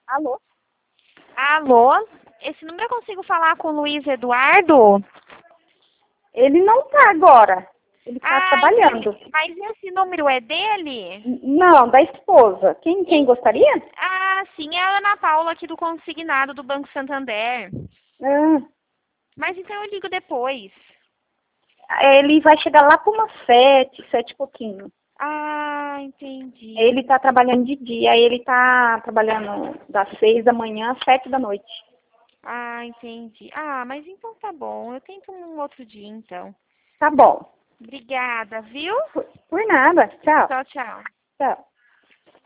Alô? Alô? Esse número eu consigo falar com o Luiz Eduardo? Ele não tá agora. Ele tá trabalhando. Entendi. Mas esse número é dele? Não, da esposa. Quem gostaria? Sim, é a Ana Paula aqui do Consignado do Banco Santander. Ah, Mas então eu ligo depois. ele vai chegar lá por umas 7 e pouquinho. Entendi. Ele tá trabalhando de dia, ele tá trabalhando das 6 da manhã às 7 da noite. Entendi. Mas então tá bom. Eu tento um outro dia, então. Tá bom. Obrigada, viu? Por nada. Tchau. Tchau, tchau. Tchau.